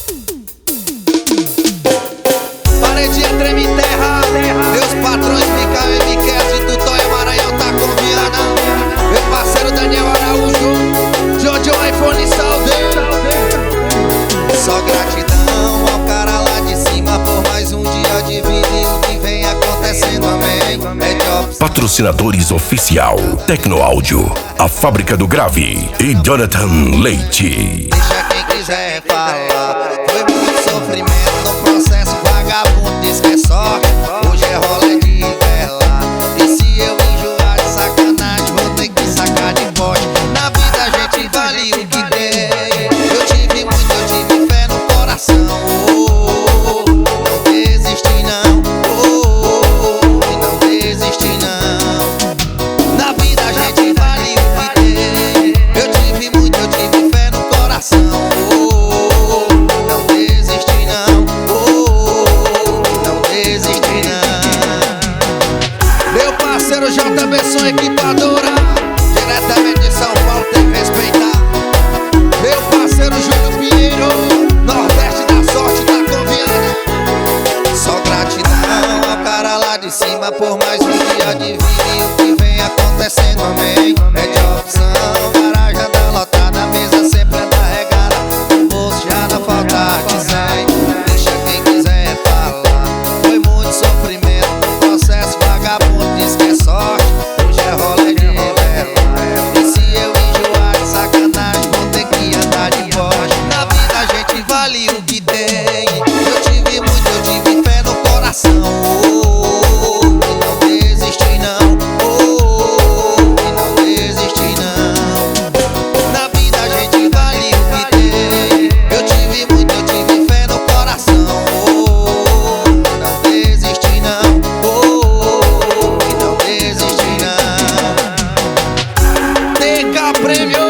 Parede treme em terra, meus patrões Micael e Miquel do Tóia Maranhão tá com Viana. Meu parceiro Daniel Araújo, Jojo iPhone Salve. Só gratidão ao cara lá de cima por mais um dia de vida e o que vem acontecendo, amém. Patrocinadores oficial: Tecnoáudio, a Fábrica do Grave e Jonathan Leite. Deixa quem quiser falar, foi muito sofrimento no processo, vagabundo diz que é sorte. Hoje é rolê de vela, e se eu enjoar de sacanagem, vou ter que sacar de pote. Na vida a gente vale o que tem. Eu tive muito, eu tive fé no coração. Não desisti não, e não desisti não. Na vida a gente vale o que tem. Eu tive muito, eu tive fé no coração. Não desisti não, não desisti não. Meu parceiro JB Som Equipadora, diretamente de São Paulo, tem que respeitar. Meu parceiro Júlio Pinheiro, Nordeste da Sorte, tá com Viana. Só gratidão ao cara lá de cima por mais um dia de vida e o que vem acontecendo, amém. É de opção, garagem anda lotada, a mesa sempre anda regada, o bolso já não falta de 100. Deixa quem quiser falar, foi muito sofrimento no processo, vagabundo diz que é sorte. Hoje é rolê de vela, e se eu enjoar de sacanagem, vou ter que andar de Porsche. Na vida a gente vale o que tem. Eu tive muito, eu tive fé no coração. E não desisti não, e não desisti não. Na vida a gente vale o que tem. Eu tive muito, eu tive fé no coração. Não desisti não, e não desisti não. TK Prêmio